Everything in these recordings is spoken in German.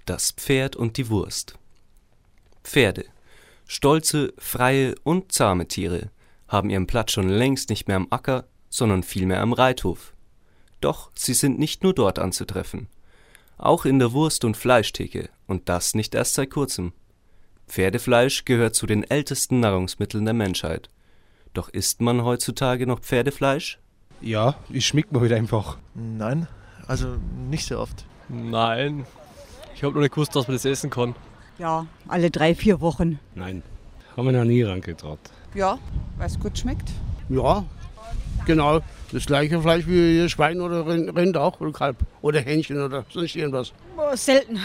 Das Pferd und die Wurst. Pferde, stolze, freie und zahme Tiere, haben ihren Platz schon längst nicht mehr am Acker, sondern vielmehr am Reithof. Doch sie sind nicht nur dort anzutreffen. Auch in der Wurst- und Fleischtheke, und das nicht erst seit kurzem. Pferdefleisch gehört zu den ältesten Nahrungsmitteln der Menschheit. Doch isst man heutzutage noch Pferdefleisch? Ja, ich schmeckt mir halt einfach. Nein, also nicht so oft. Nein, ich habe noch nicht gewusst, dass man das essen kann. Ja, alle 3-4 Wochen. Nein, haben wir noch nie rangetraut. Ja, weil es gut schmeckt. Ja, genau. Das gleiche Fleisch wie Schwein oder Rind auch oder Kalb oder Hähnchen oder sonst irgendwas. Selten.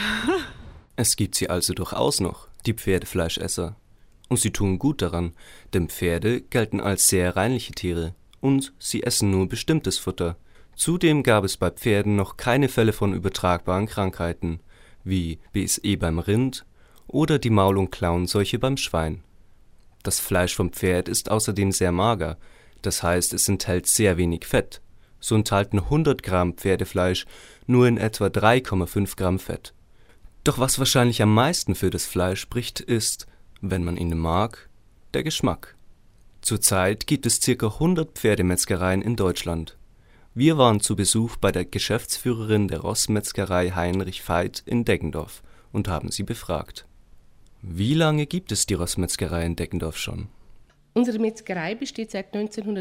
Es gibt sie also durchaus noch, die Pferdefleischesser. Und sie tun gut daran, denn Pferde gelten als sehr reinliche Tiere und sie essen nur bestimmtes Futter. Zudem gab es bei Pferden noch keine Fälle von übertragbaren Krankheiten, wie BSE beim Rind oder die Maul- und Klauenseuche beim Schwein. Das Fleisch vom Pferd ist außerdem sehr mager, das heißt, es enthält sehr wenig Fett. So enthalten 100 Gramm Pferdefleisch nur in etwa 3,5 Gramm Fett. Doch was wahrscheinlich am meisten für das Fleisch spricht, ist, wenn man ihn mag, der Geschmack. Zurzeit gibt es ca. 100 Pferdemetzgereien in Deutschland. Wir waren zu Besuch bei der Geschäftsführerin der Rossmetzgerei Heinrich Veit in Deggendorf und haben sie befragt. Wie lange gibt es die Rossmetzgerei in Deggendorf schon? Unsere Metzgerei besteht seit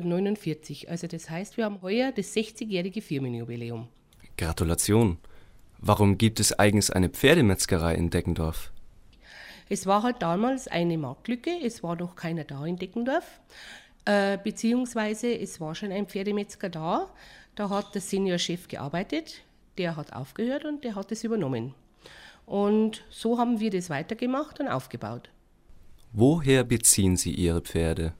1949, also das heißt, wir haben heuer das 60-jährige Firmenjubiläum. Gratulation! Warum gibt es eigens eine Pferdemetzgerei in Deggendorf? Es war halt damals eine Marktlücke, es war noch keiner da in Deggendorf, beziehungsweise es war schon ein Pferdemetzger da, da hat der Seniorchef gearbeitet, der hat aufgehört und der hat es übernommen. Und so haben wir das weitergemacht und aufgebaut. Woher beziehen Sie Ihre Pferde?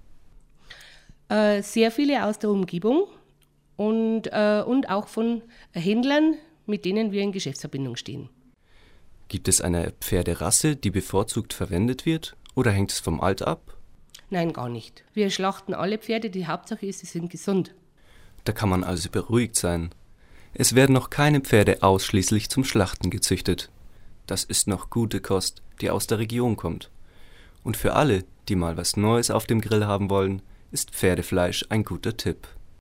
Sehr viele aus der Umgebung und auch von Händlern, mit denen wir in Geschäftsverbindung stehen. Gibt es eine Pferderasse, die bevorzugt verwendet wird, oder hängt es vom Alter ab? Nein, gar nicht. Wir schlachten alle Pferde, die Hauptsache ist, sie sind gesund. Da kann man also beruhigt sein. Es werden noch keine Pferde ausschließlich zum Schlachten gezüchtet. Das ist noch gute Kost, die aus der Region kommt. Und für alle, die mal was Neues auf dem Grill haben wollen, ist Pferdefleisch ein guter Tipp.